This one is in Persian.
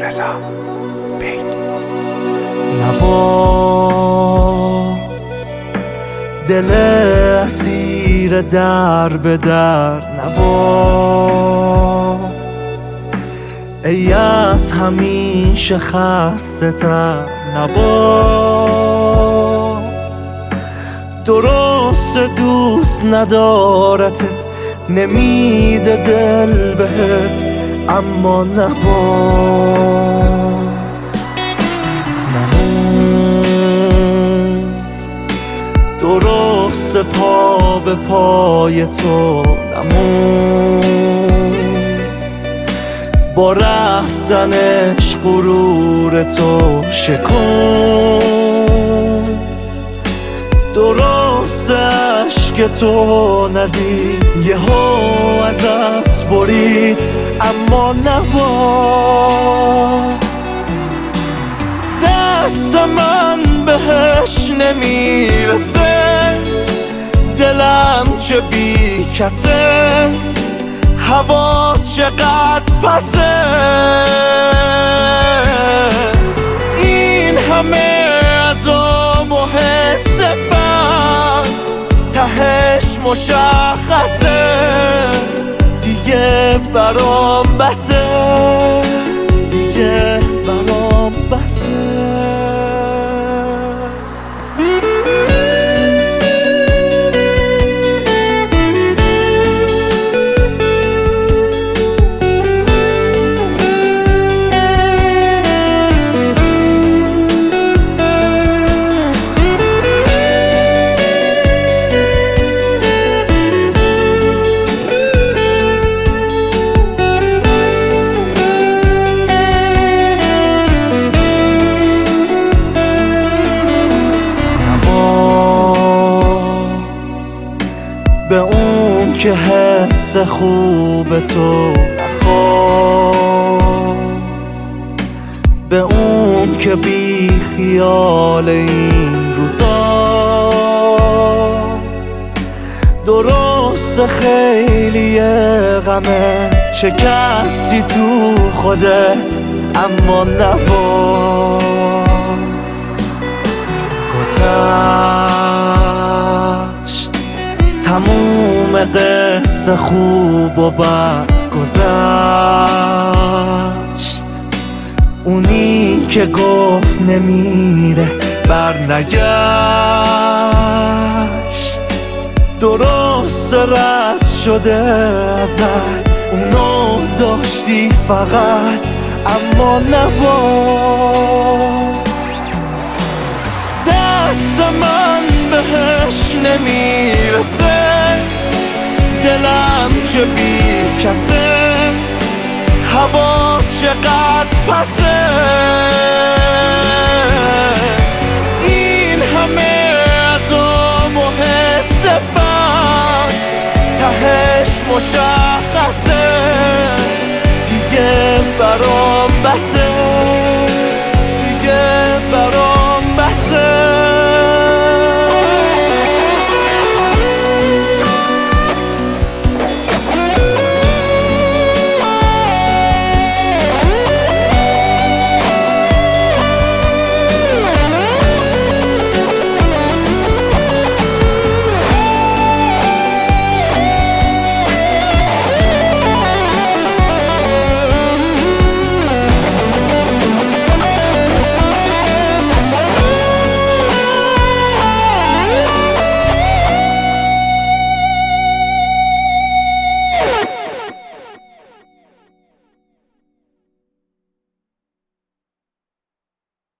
رضا بیگ. نباز دل اسیر در به در، نباز ای از همیشه خسته تر، نباز درست دوست ندارتت، نمیده دل بهت، اما نباز نموند درست پا به پای تو، نموند با رفتنش غرور تو شکند، درست عشق تو ندید یهو ازت برید، اما نباز دست من بهش نمیرسه، دلم چه بی کسه، هوا چقدر پسه، این همه عذاب و حس بد تهش مشخصه، دیگه برام بسه، دیگه برام بسه. به اون که حس خوب تو نخواست، به اون که بی خیال این روزاست، درست خیلی غمت شکستی تو خودت، اما نباز گذشت تموم قصه خوب و بد گذشت، اونی که گفت نمیره بر نگشت، درست رد شده ازت، اونو داشتی فقط، اما نباز دست من بهش نمیرسه، دلم چه بی کسه، هوا چقدر پسه، این همه عذاب و حس بد تهش مشخصه، دیگه برام بسه.